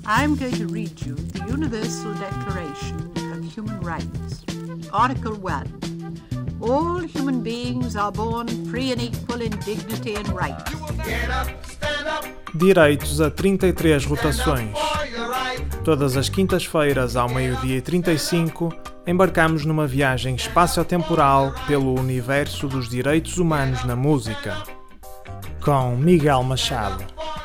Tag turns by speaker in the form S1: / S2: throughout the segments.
S1: I'm going to read you the Universal Declaration of Human Rights. Article 1. All human beings are born free and equal in dignity and rights.
S2: Direitos a 33 rotações. Todas as quintas-feiras, ao 12h35, embarcamos numa viagem espaço-temporal pelo universo dos direitos humanos na música. Com Miguel Machado.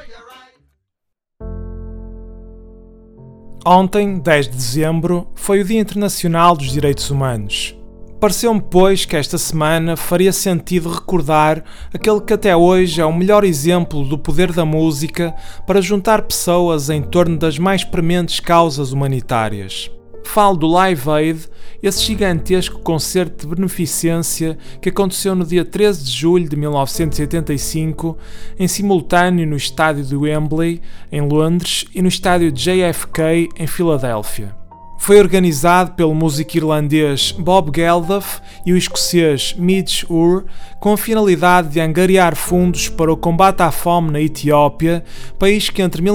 S2: Ontem, 10 de dezembro, foi o Dia Internacional dos Direitos Humanos. Pareceu-me, pois, que esta semana faria sentido recordar aquele que até hoje é o melhor exemplo do poder da música para juntar pessoas em torno das mais prementes causas humanitárias. Falo do Live Aid, esse gigantesco concerto de beneficência que aconteceu no dia 13 de julho de 1985, em simultâneo no estádio de Wembley, em Londres, e no estádio de JFK, em Filadélfia. Foi organizado pelo músico irlandês Bob Geldof e o escocês Midge Ure, com a finalidade de angariar fundos para o combate à fome na Etiópia, país que entre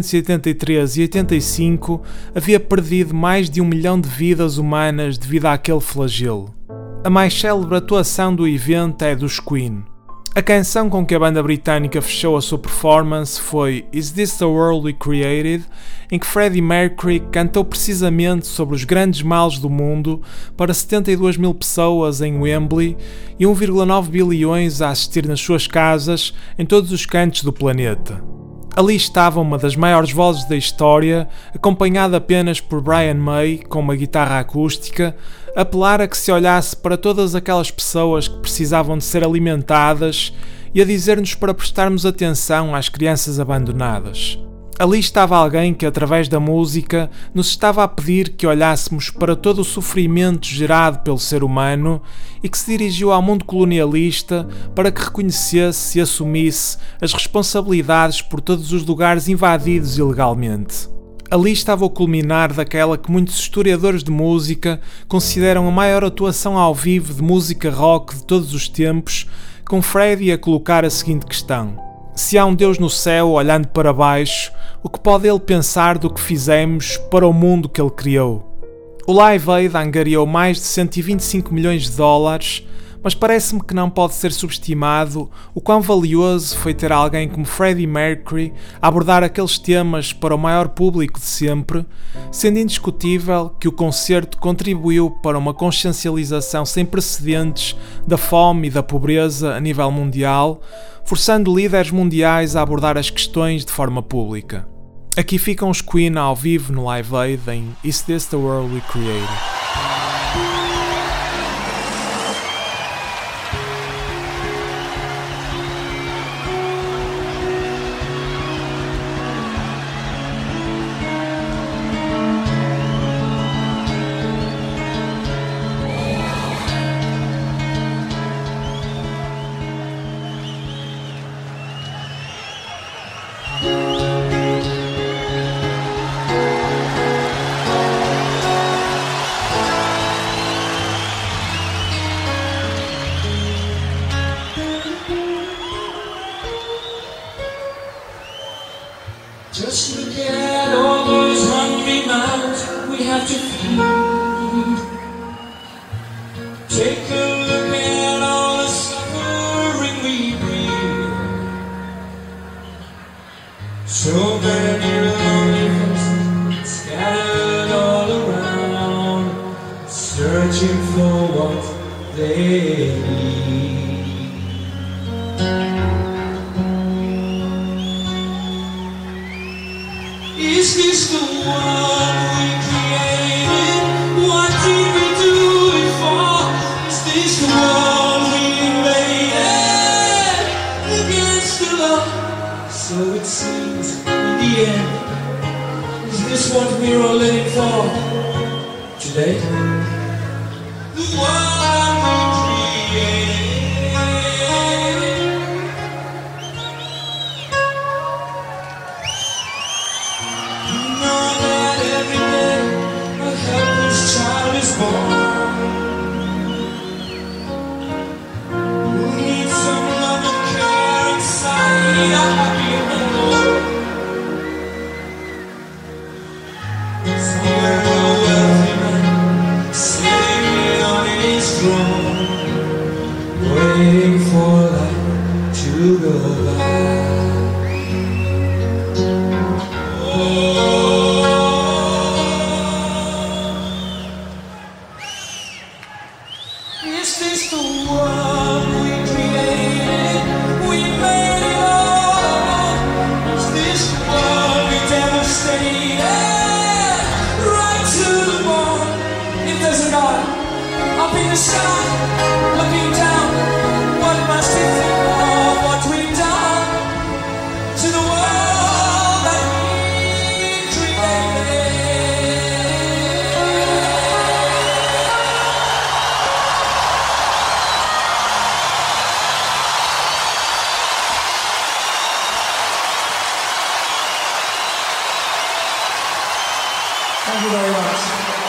S2: 1983 e 85 havia perdido mais de 1 milhão de vidas humanas devido àquele flagelo. A mais célebre atuação do evento é dos Queen. A canção com que a banda britânica fechou a sua performance foi Is This the World We Created?, em que Freddie Mercury cantou precisamente sobre os grandes males do mundo para 72 mil pessoas em Wembley e 1,9 bilhões a assistir nas suas casas em todos os cantos do planeta. Ali estava uma das maiores vozes da história, acompanhada apenas por Brian May, com uma guitarra acústica, a apelar a que se olhasse para todas aquelas pessoas que precisavam de ser alimentadas e a dizer-nos para prestarmos atenção às crianças abandonadas. Ali estava alguém que, através da música, nos estava a pedir que olhássemos para todo o sofrimento gerado pelo ser humano e que se dirigiu ao mundo colonialista para que reconhecesse e assumisse as responsabilidades por todos os lugares invadidos ilegalmente. Ali estava o culminar daquela que muitos historiadores de música consideram a maior atuação ao vivo de música rock de todos os tempos, com Freddie a colocar a seguinte questão: se há um Deus no céu olhando para baixo, o que pode ele pensar do que fizemos para o mundo que ele criou? O Live Aid angariou mais de 125 milhões de dólares, mas parece-me que não pode ser subestimado o quão valioso foi ter alguém como Freddie Mercury a abordar aqueles temas para o maior público de sempre, sendo indiscutível que o concerto contribuiu para uma consciencialização sem precedentes da fome e da pobreza a nível mundial, forçando líderes mundiais a abordar as questões de forma pública. Aqui ficam os Queen ao vivo no Live Aid em Is This the World We Created?
S3: Just look at all those hungry mouths we have to feed. Take a look at all the suffering we breed. So many lonely faces scattered all around, searching for what they need. Is this the world we created? What did we do it for? Is this the world we invaded against the law? So it seems in the end. Is this what we're all living for today? The world we created. Somewhere a wealthy man sitting on his throne, waiting for life to go by. Is this the world we created? We made it all. Is this the world we devastated? Right to the bone. If there's a God up in the sky, looking down, what must he think of what we've done to the world that we created? Thank you very much.